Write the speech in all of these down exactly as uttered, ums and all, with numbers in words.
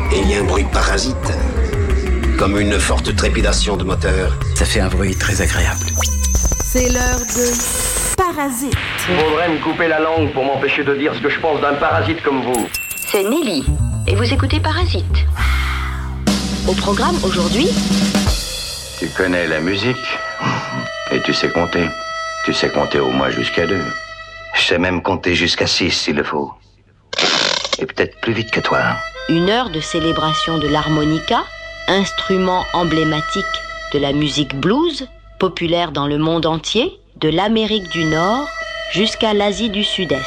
Et il y a un bruit parasite, comme une forte trépidation de moteur. Ça fait un bruit très agréable. C'est l'heure de Parasite. Il faudrait me couper la langue pour m'empêcher de dire ce que je pense d'un parasite comme vous. C'est Nelly, et vous écoutez Parasite. Au programme aujourd'hui... Tu connais la musique, et tu sais compter. Tu sais compter au moins jusqu'à deux. Je sais même compter jusqu'à six s'il le faut. Et peut-être plus vite que toi. Une heure de célébration de l'harmonica, instrument emblématique de la musique blues, populaire dans le monde entier, de l'Amérique du Nord jusqu'à l'Asie du Sud-Est.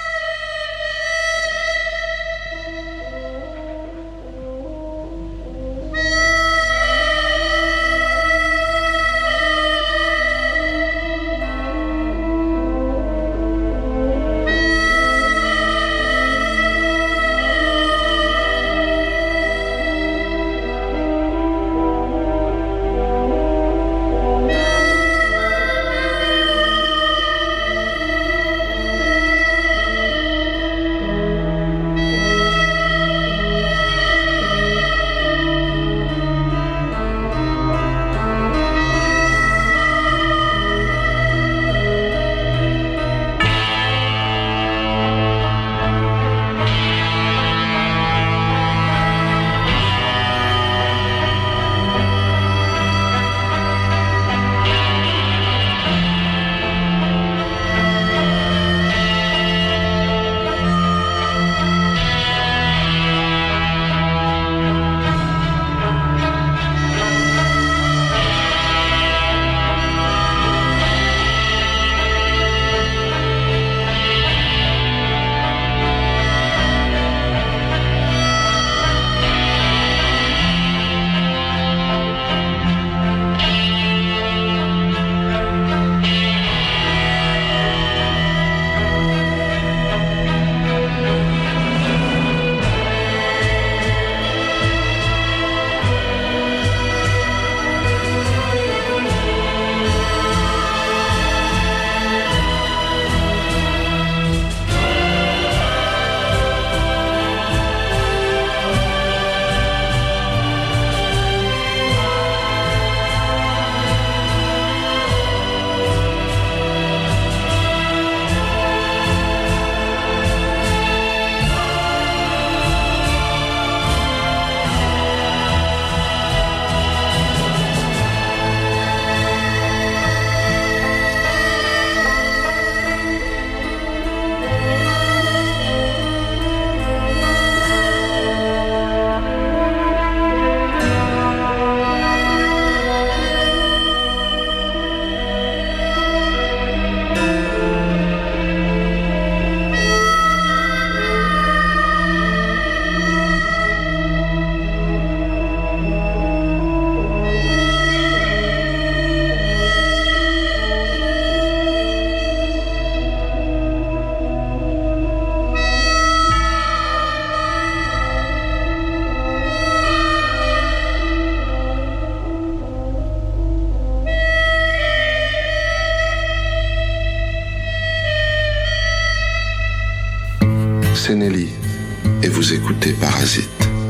C'est Nelly et vous écoutez Parasite.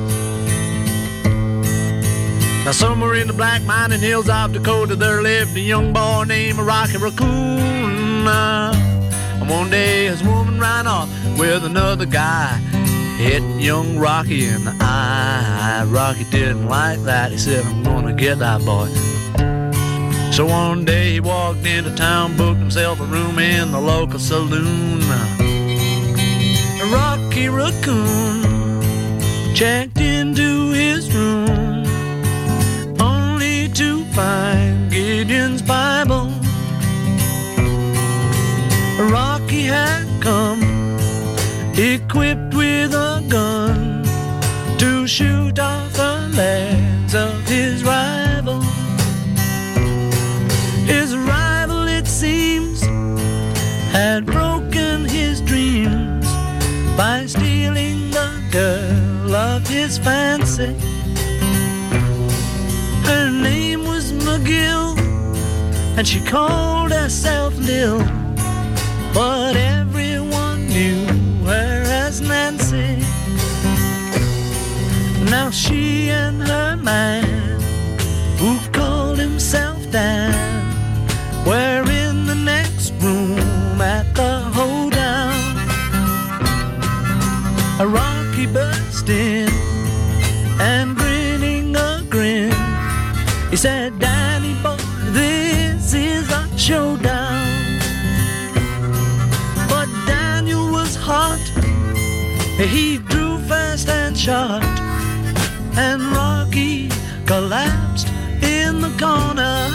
Now somewhere in the black mining hills of Dakota there lived a young boy named Rocky Raccoon. And one day his woman ran off with another guy, hit young Rocky in the eye. Rocky didn't like that. He said, I'm gonna get that boy. So one day he walked into town, booked himself a room in the local saloon. Rocky Raccoon checked into his room, only to find Gideon's Bible. Rocky had come equipped with a gun to shoot off the legs of his rival. His rival, it seems, had broken his dreams by stealing the girl of his fancy. Her name was McGill, and she called herself Lil, but everyone knew her as Nancy. Now she and her man, who called himself Dan, were in the next room at the hoedown. A Rocky burst in and grinning a grin, he said, Danny boy, this is a showdown. But Daniel was hot, he drew fast and shot, and Rocky collapsed in the corner.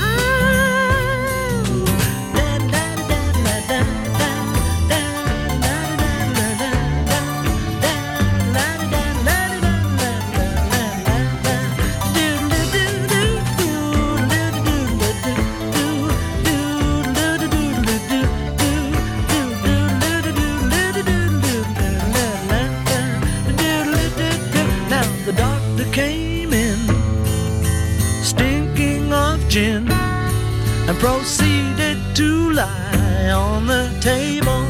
And proceeded to lie on the table.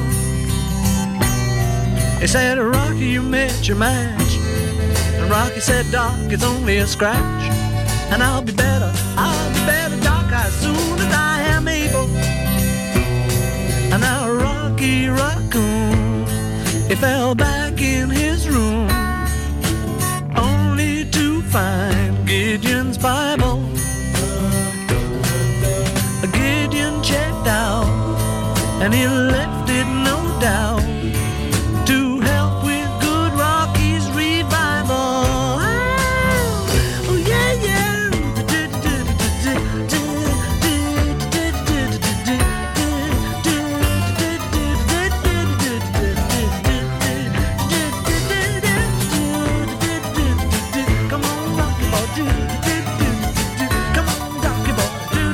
He said, Rocky, you met your match. And Rocky said, Doc, it's only a scratch. And I'll be better, I'll be better, Doc, as soon as I am able. And now Rocky Raccoon, he fell back in his room, only to find Gideon's Bible. Gideon checked out, and he left it, no doubt, to help with good Rocky's revival. Oh, yeah, yeah. Come on, Rocky boy, come on, Rocky boy.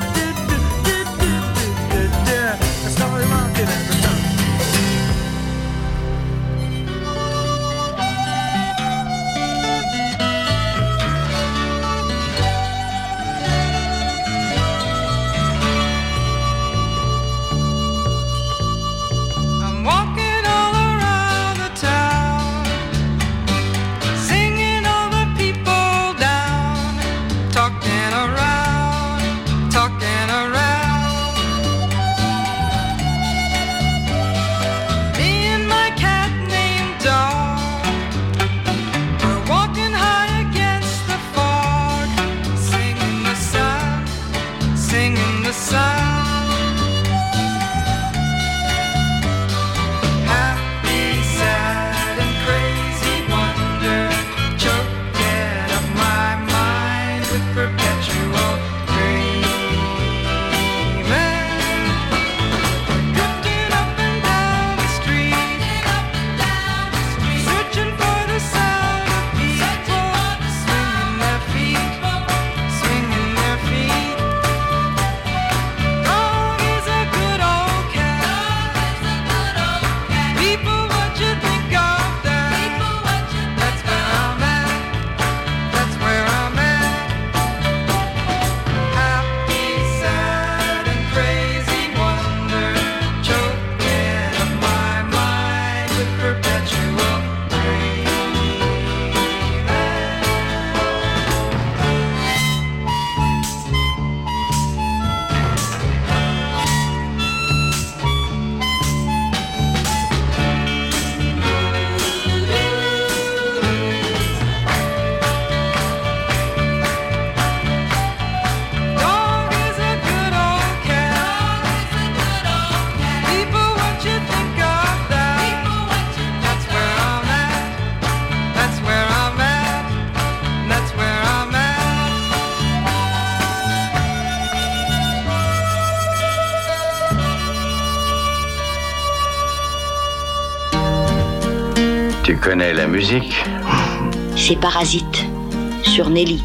Tu connais la musique? C'est Parasite, sur Nelly.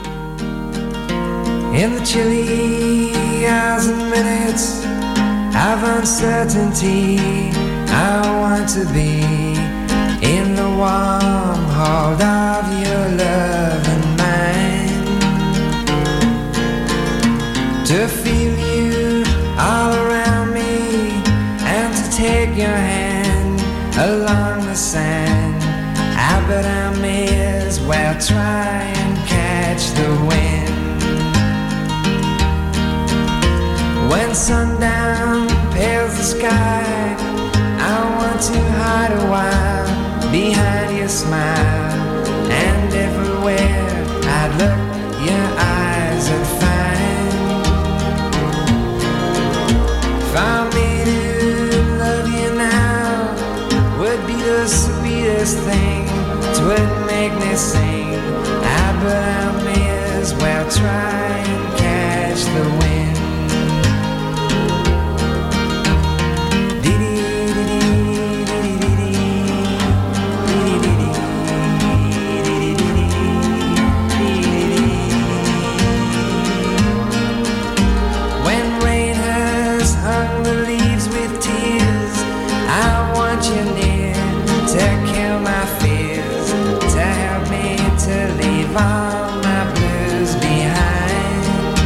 In the chilly hours and minutes of uncertainty, I want to be in the warm hold of your love and mine, to feel you all around me and to take your hand along the sand. I bet I may as well well try and catch the wind. When sundown pales the sky, I want to hide a while behind your smile. And everywhere I'd look, your eyes would find. For me to love you now would be the sweetest thing. 'Twould make me sing. Ah, but I may as well try and catch the wind. All my blues behind.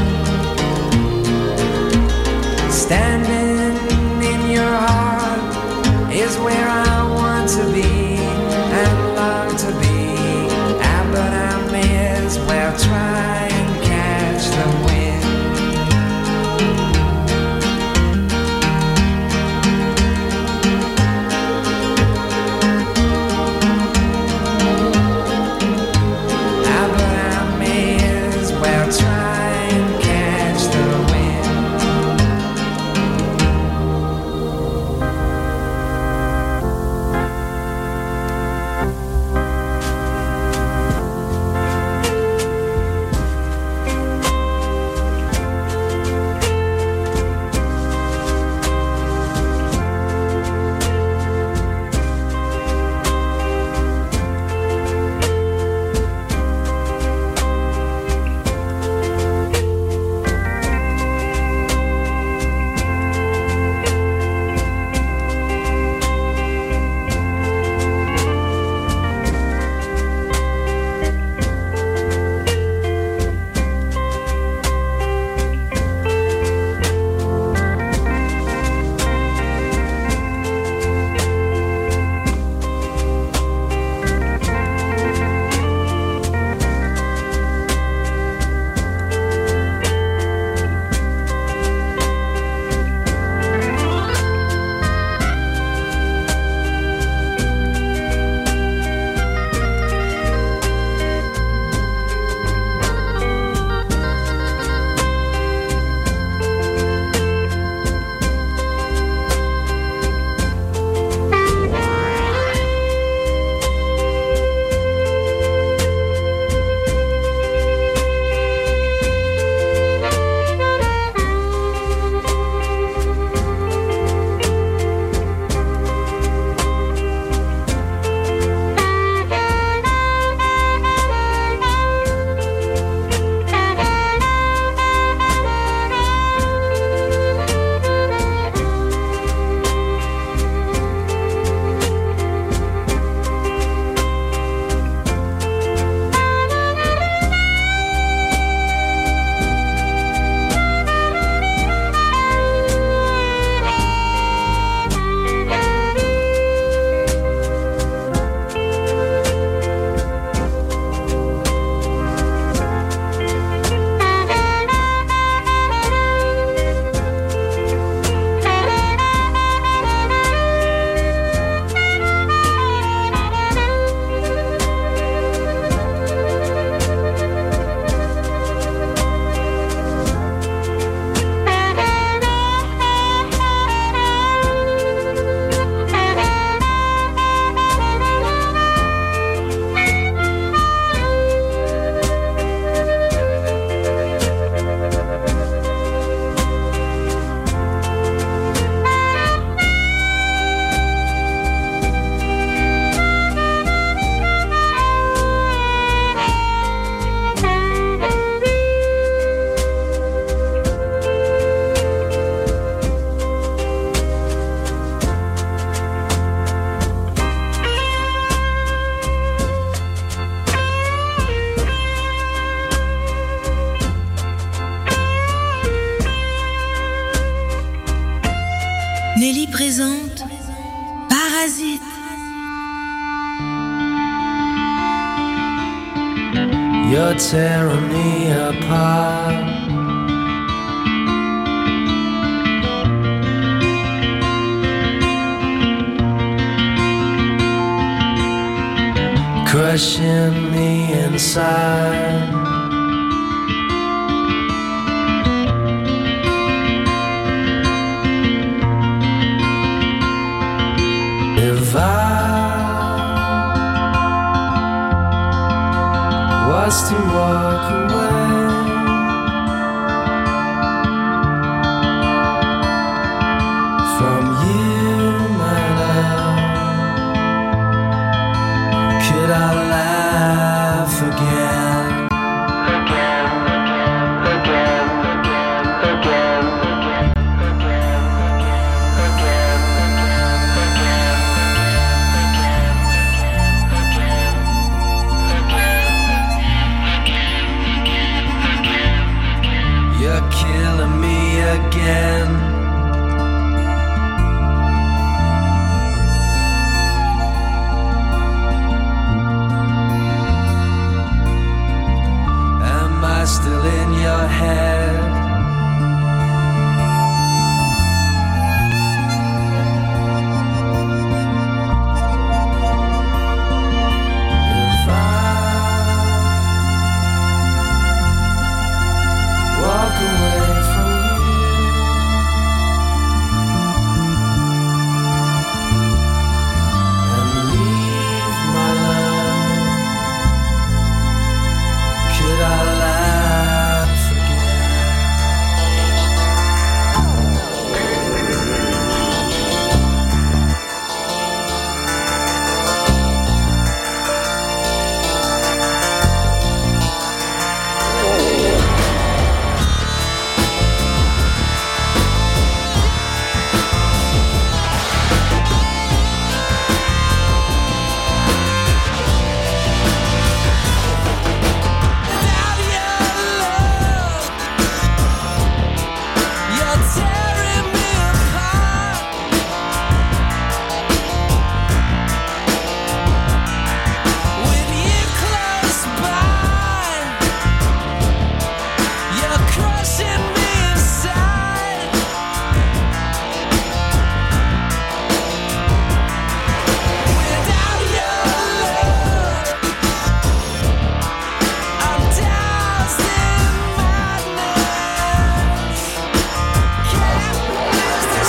Standing in your heart is where I want to be and long to be. Ah, but I may as well try and catch the wind. Ah, but I You're tearing me apart. Crushing me inside. If I was to walk away, from you, my love, could I laugh again? Again, again, again, again, again, again, again, again. You're killing me again. Am I still in your head? If I walk away from you and leave my love, could I laugh again? Without your love, you're tearing me apart. With you close by, you're crushing me inside. Without your love, I'm doused in madness. Can't lose the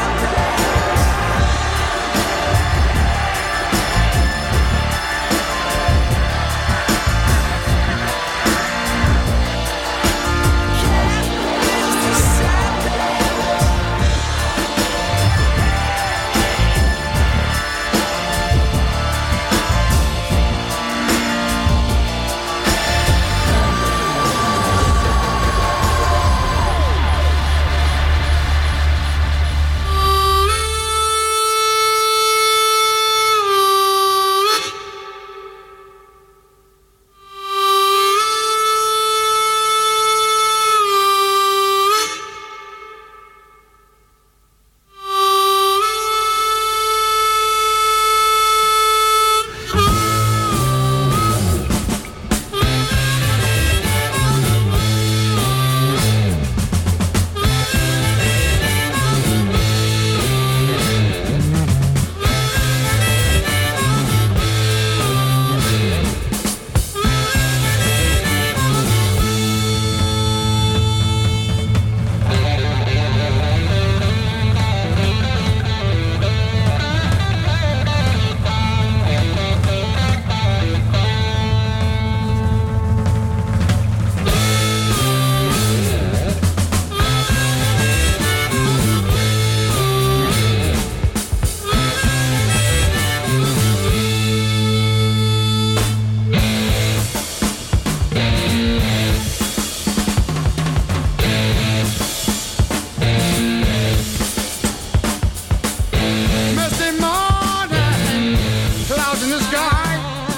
Misty morning, clouds in the sky.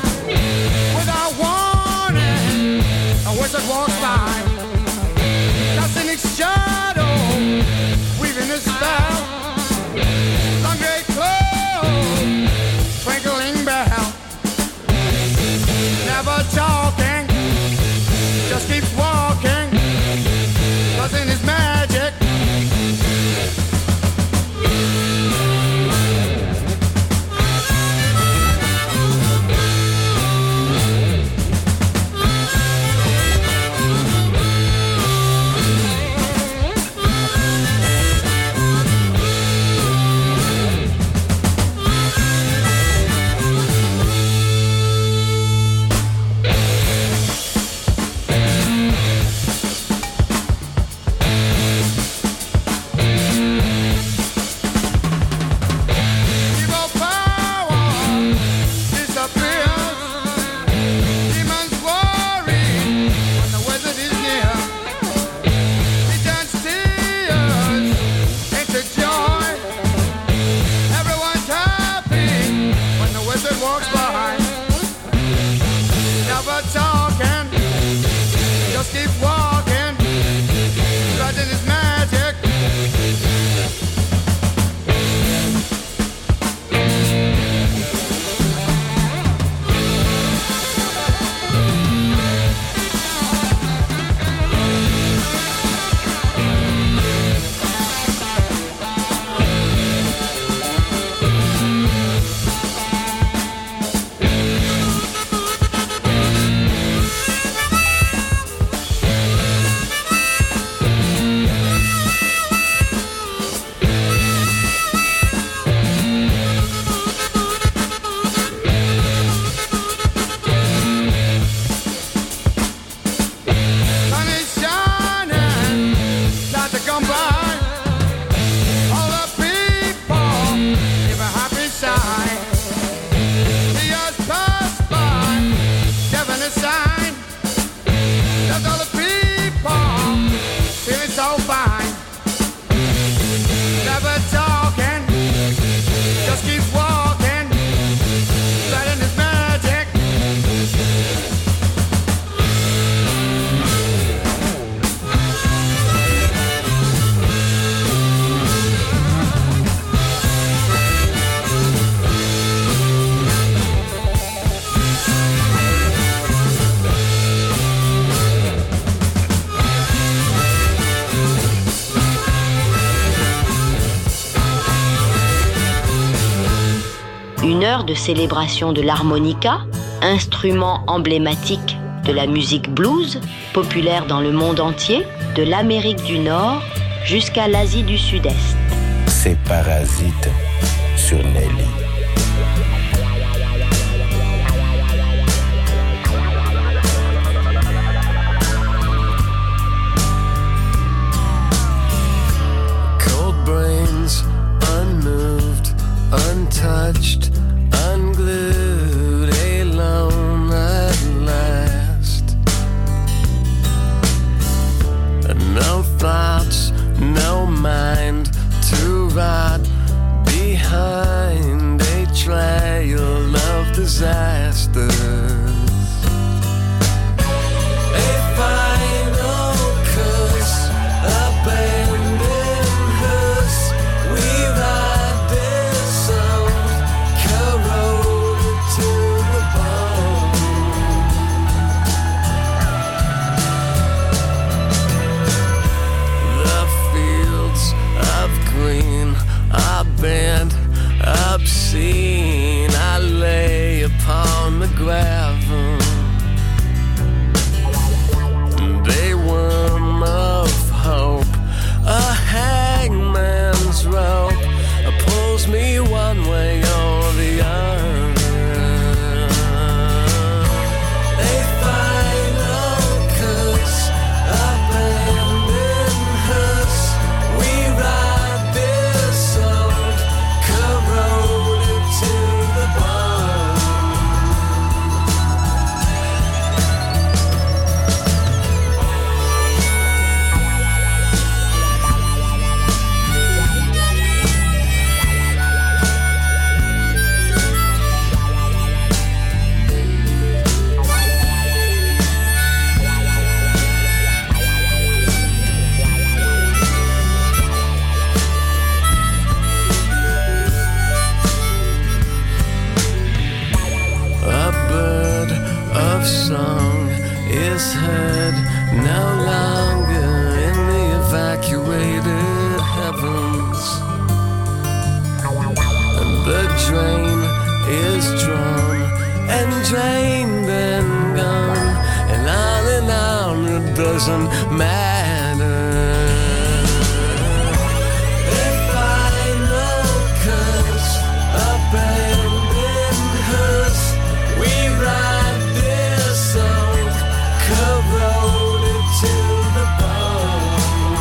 Without warning, a wizard walks by. Casting its shadow, weaving a spell. Long gray cloak, twinkling bell. Never talking, l'heure de célébration de l'harmonica, instrument emblématique de la musique blues, populaire dans le monde entier, de l'Amérique du Nord jusqu'à l'Asie du Sud-Est. C'est Parasite sur Nelly. Unmoved, untouched, unglued, alone at last. No thoughts, no mind to rot behind a trail of disasters. A final curse, abandoned. Bent, obscene, I lay upon the gravel. They worm of hope, a hangman's rope pulls me one way or the other. A final curse, abandoned hearse, we ride this old corroded to the bone. A bird of song is heard no longer in the evacuated heavens. And the drain is drawn and drained and gone, and on and on it doesn't matter. If I know curse, abandoned hearse, we ride this old corroded to the bone.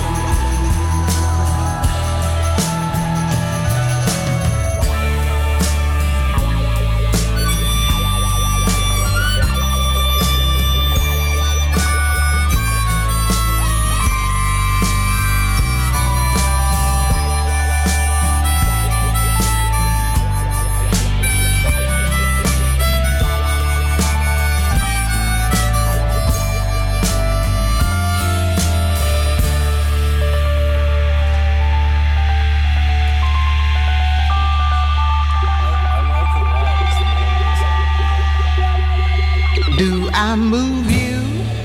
Do I move you?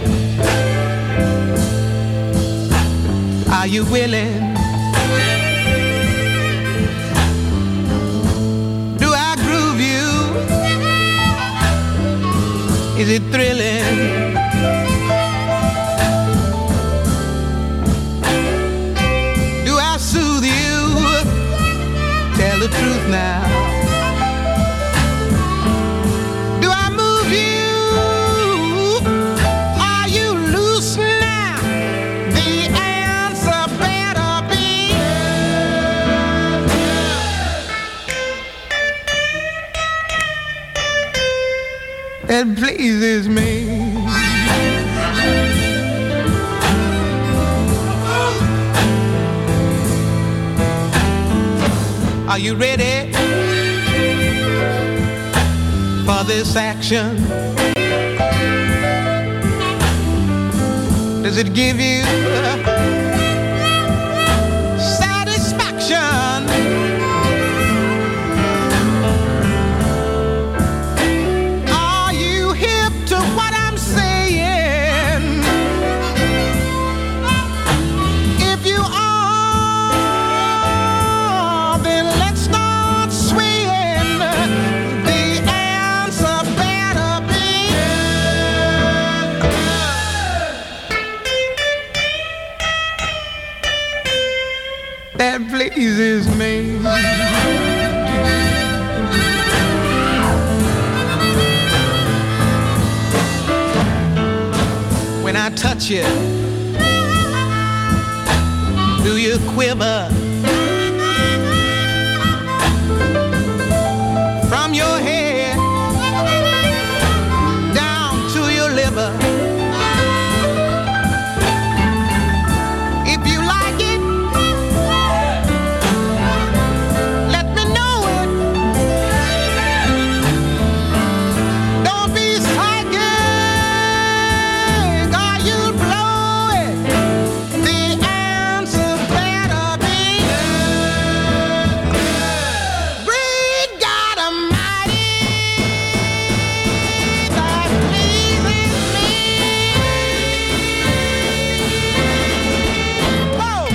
Are you willing? Do I groove you? Is it thrilling? Do I soothe you? Tell the truth now. That pleases me. Are you ready for this action? Does it give you satisfaction? pleases me. When I touch you, do you quiver? From your head down to your liver. If you like it, let me know it. Don't be psychic, or you'll blow it. The answer better be Breed God Almighty that pleases me. Whoa!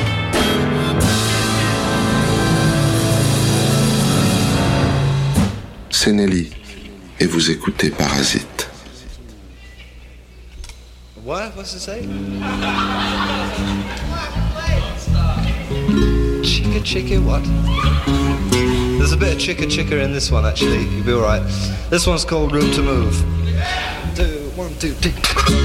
C'est Nelly et vous écoutez Parasite. What? What's it say? Chicka chicka what? There's a bit of chicka chicka in this one actually. You'll be alright. This one's called Room to Move. Two, one, two, three.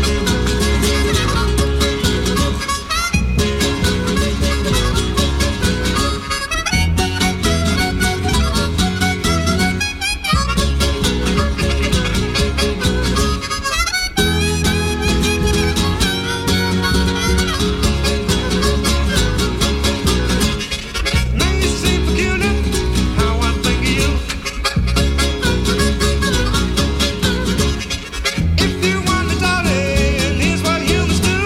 Now you seem peculiar, how I think of you. If you want to darling, here's what you must do.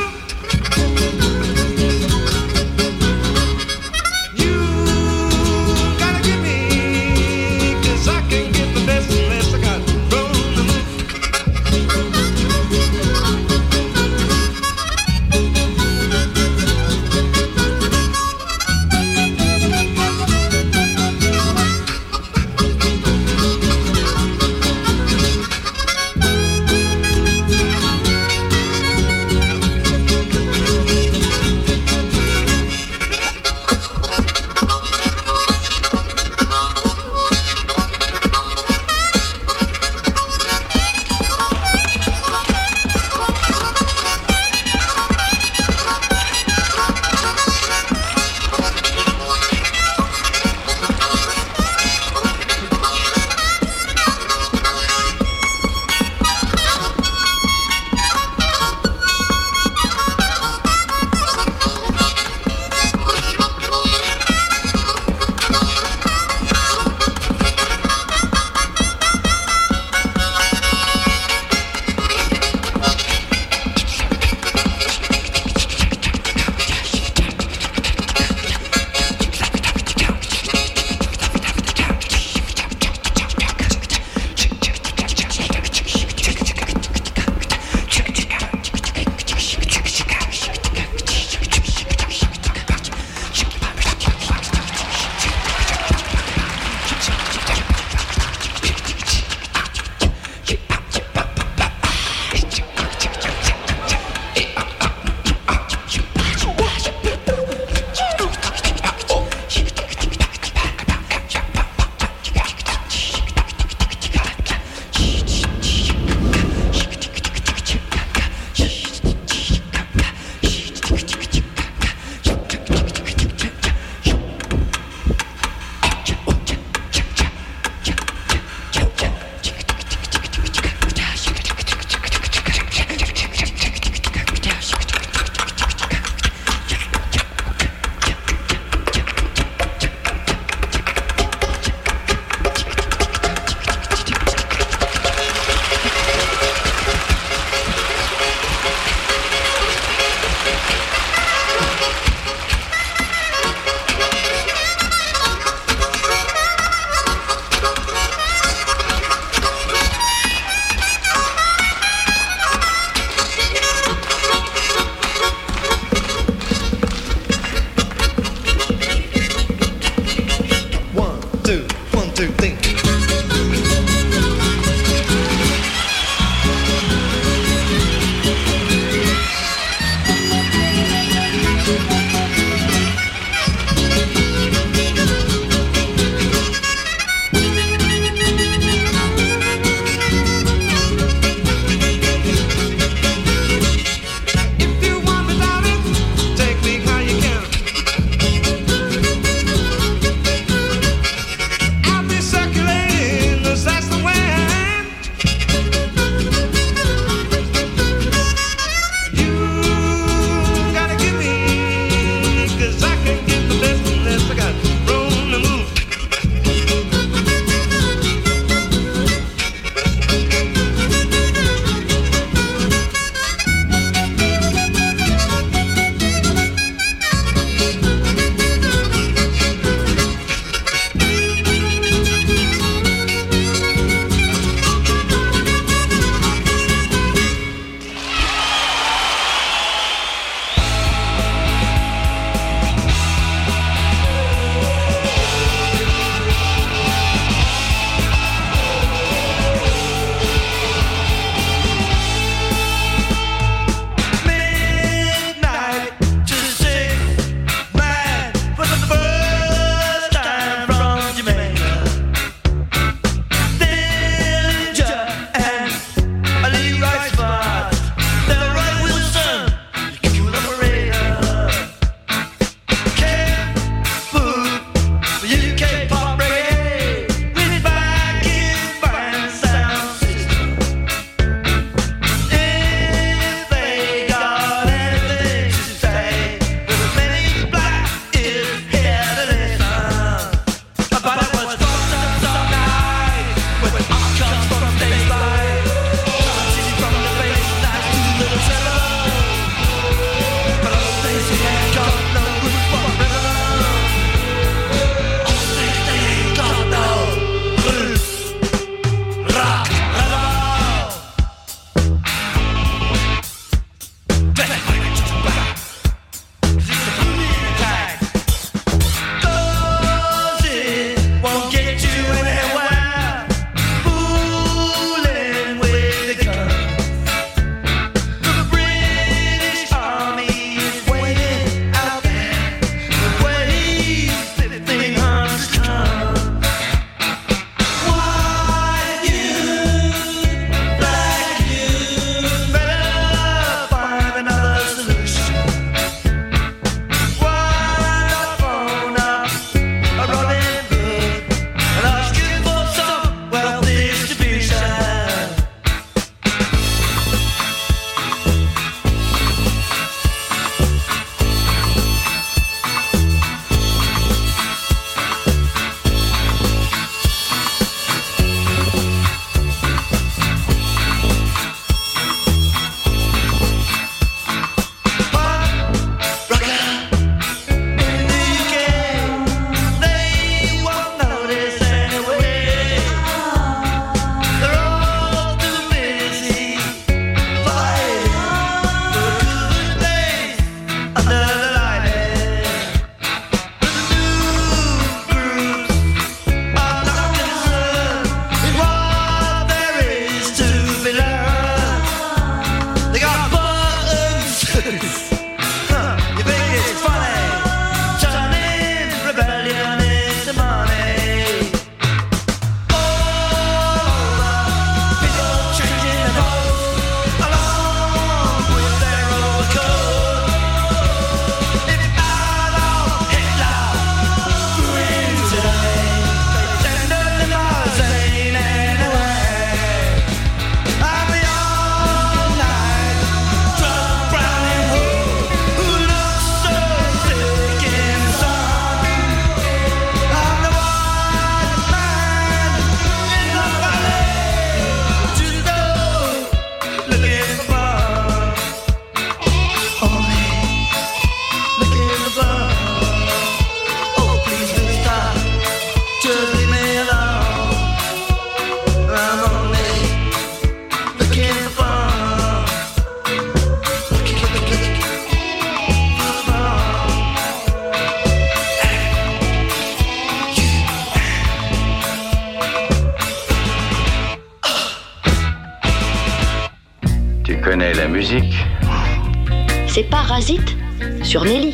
Tu connais la musique? C'est Parasite sur Nelly.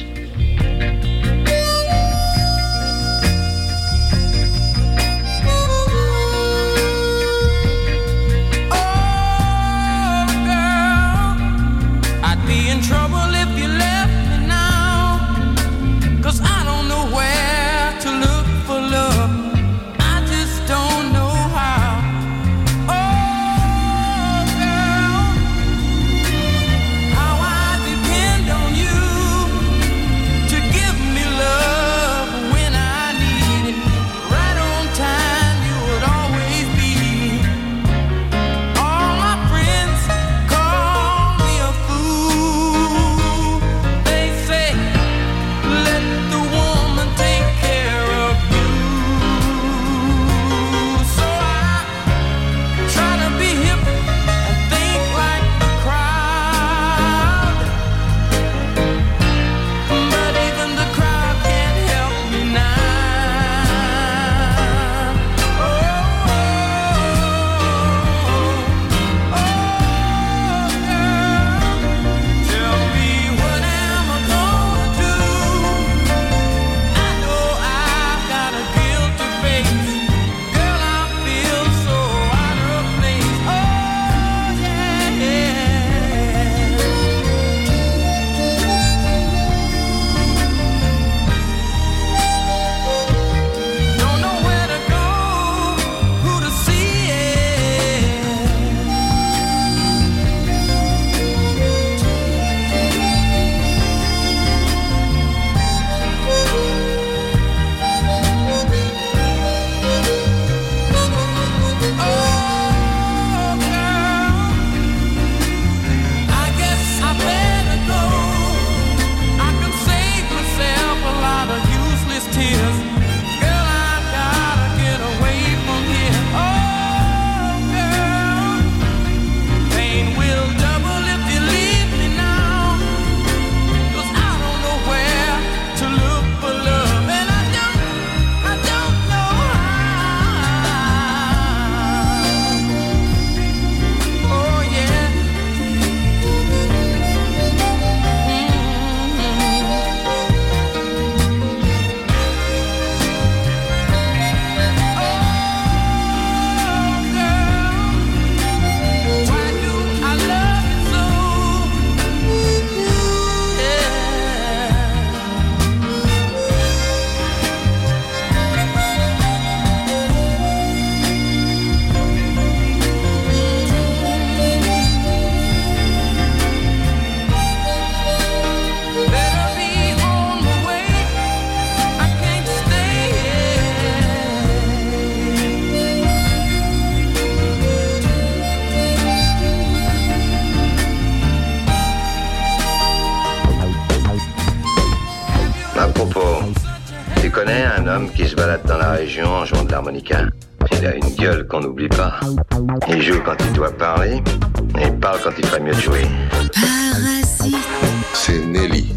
Qui se balade dans la région en jouant de l'harmonica. Il a une gueule qu'on n'oublie pas. Il joue quand il doit parler et il parle quand il ferait mieux de jouer. Parasite. C'est Nelly.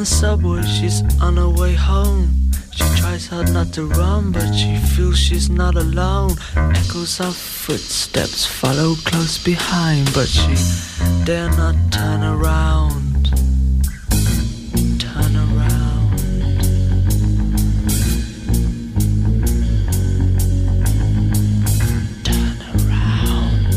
the subway, she's on her way home. She tries hard not to run, but she feels she's not alone. Echoes of footsteps follow close behind, but she dare not turn around. Turn around. Turn around.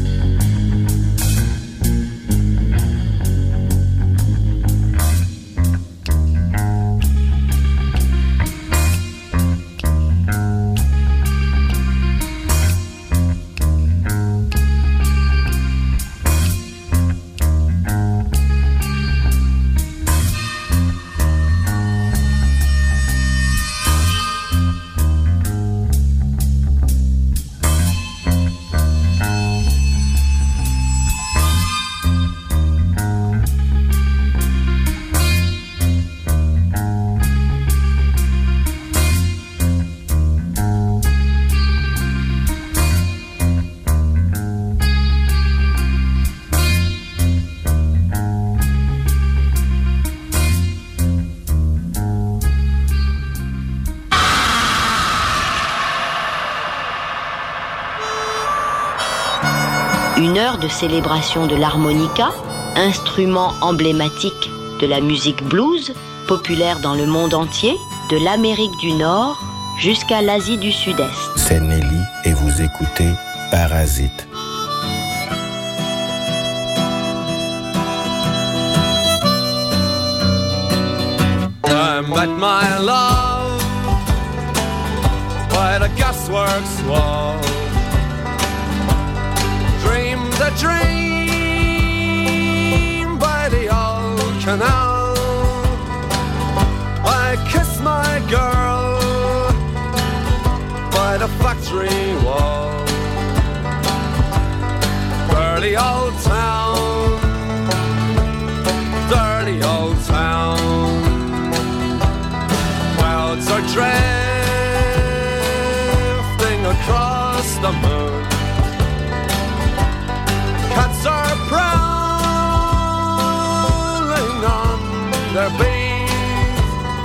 Une heure de célébration de l'harmonica, instrument emblématique de la musique blues, populaire dans le monde entier, de l'Amérique du Nord jusqu'à l'Asie du Sud-Est. C'est Nelly et vous écoutez Parasite. I met my love by the gasworks wall. Dreamed a dream by the old canal. I kissed my girl by the factory wall. Dirty old town, dirty old town. Clouds are drifting across the moon. Cats are prowling on their beat.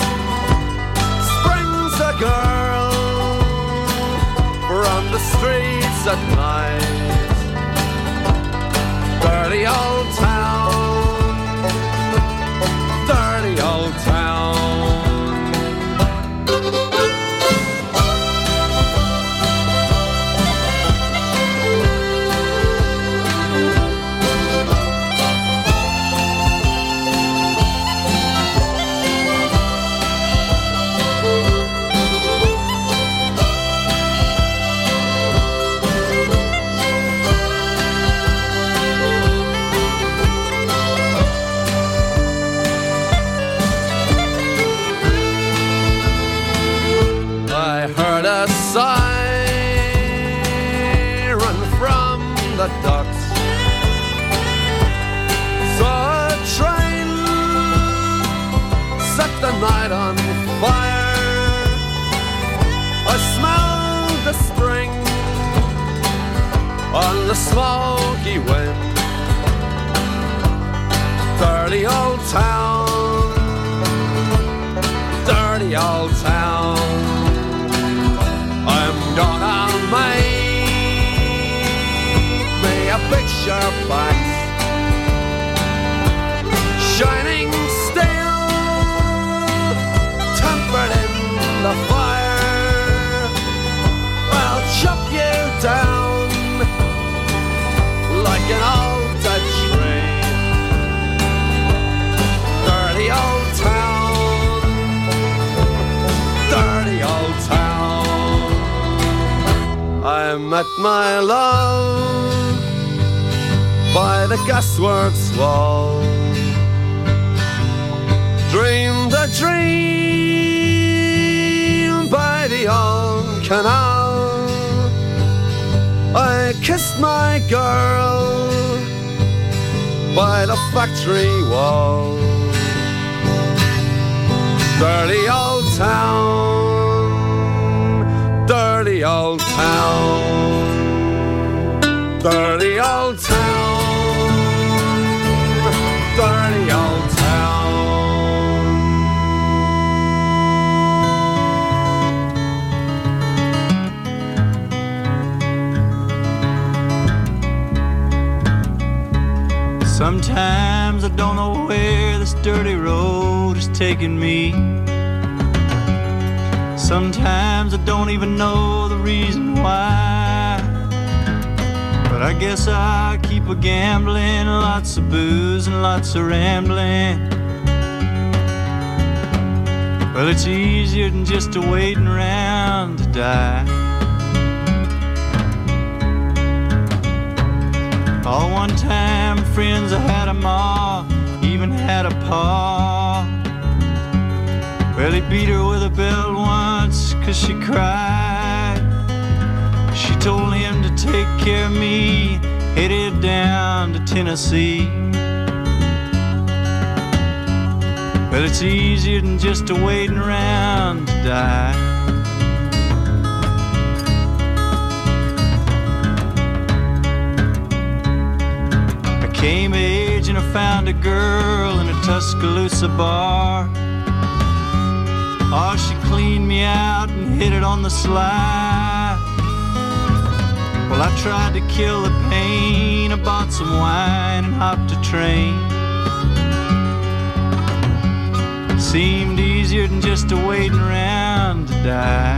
Springs a girl from the streets at night. Dirty old town, dirty old town. Siren from the docks. Saw a train set the night on fire. I smelled the spring on the smoky wind. Dirty old town, dirty old town. I'm gonna make me a picture box, shining steel, tempered in the fire. I'll chop you down like an old dead tree. Dirty old town, dirty old town. I met my love by the gasworks wall. Dreamed a dream by the old canal. I kissed my girl by the factory wall. Dirty old town, dirty old town, dirty old town, dirty old town. Sometimes I don't know where this dirty road is taking me. Sometimes I don't even know the reason why. But I guess I keep a gambling, lots of booze and lots of rambling. Well, it's easier than just a waiting around to die. All one time friends, I had them all, even had a pa. Well, he beat her with a belt once, cause she cried. She told him to take care of me, headed down to Tennessee. Well, it's easier than just a waiting around to die. Came of age and I found a girl in a Tuscaloosa bar. Oh, she cleaned me out and hit it on the sly. Well, I tried to kill the pain. I bought some wine and hopped a train. Seemed easier than just a waiting around to die.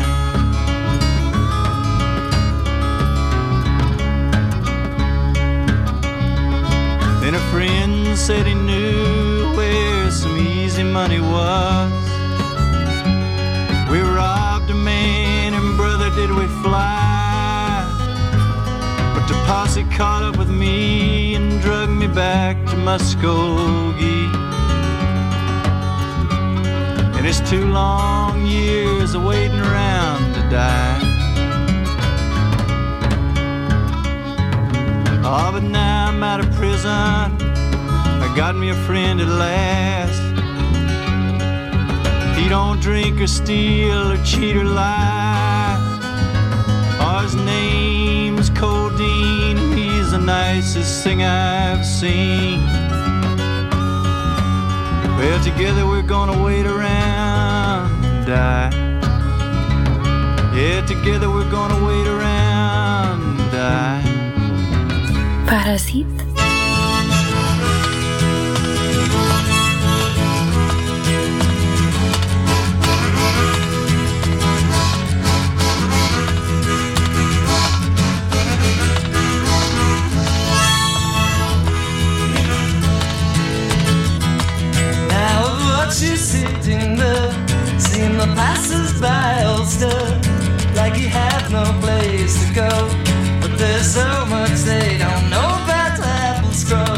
Then a friend said he knew where some easy money was. We robbed a man and brother did we fly. But the posse caught up with me and drug me back to Muskogee. And it's two long years of waiting around to die. Oh, but now I'm out of prison, I got me a friend at last. He don't drink or steal or cheat or lie. Oh, his name's Codeine, and he's the nicest thing I've seen. Well, together we're gonna wait around and die. Yeah, together we're gonna wait around and die. Parasite. Now watch you sitting there, seeing the passers-by all stir, like you have no place to go. But there's so much they don't know about apple scrub.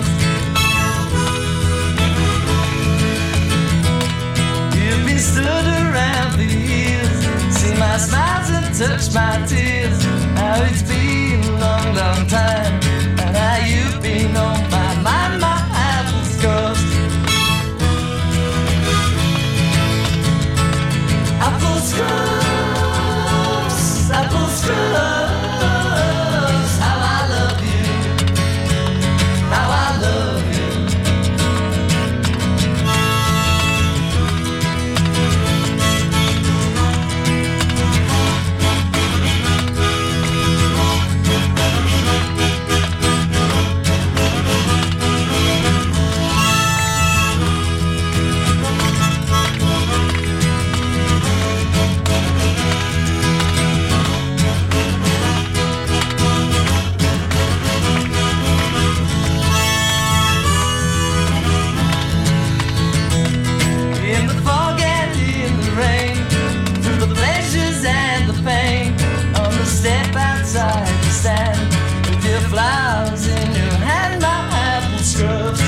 You've been stood around for years, seen my smiles and touched my tears. Now it's been a long, long time, and now you've been on my mind, my apple scrubs. Apple scrubs, apple scrubs. Flowers in your hand, my apple scrubs.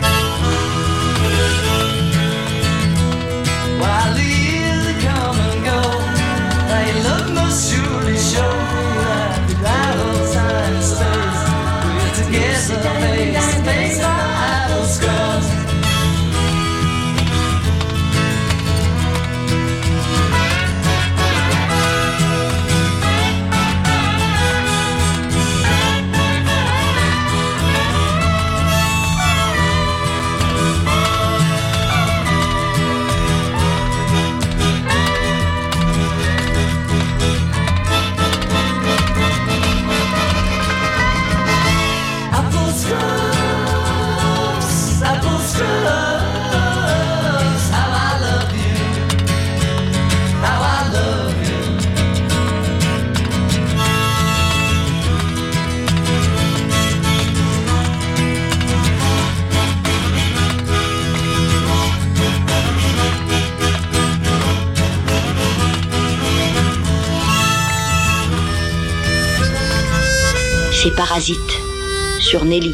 While the years come and go, now your love must surely show that the battle time and space, we're together face to face, my apple scrubs. Apple scrubs. C'est Parasite, sur Nelly.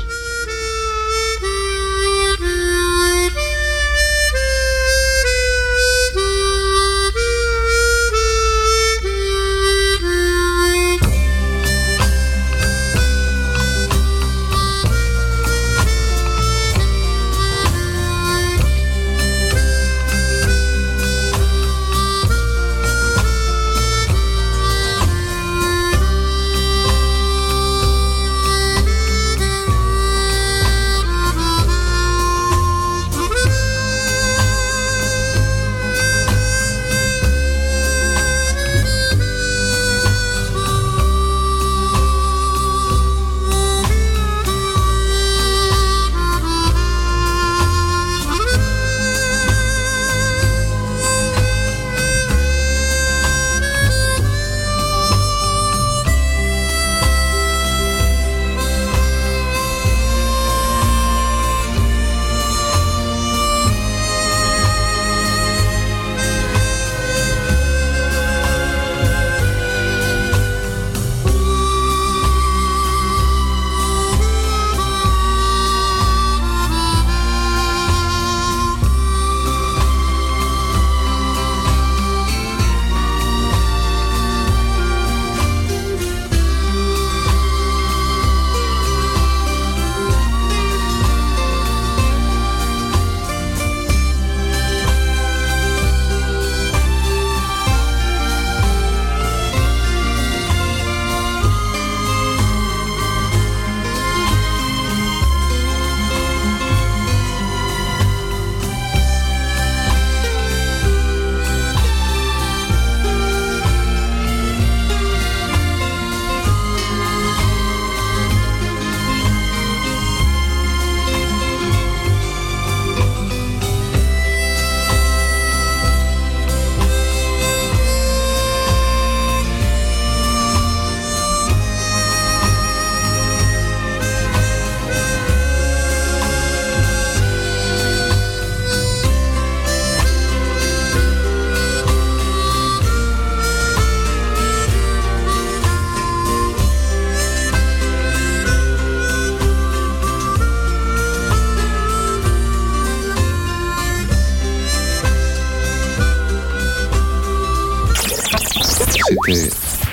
C'était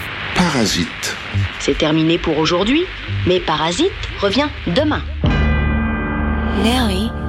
Parasite. C'est terminé pour aujourd'hui, mais Parasite revient demain. Nelly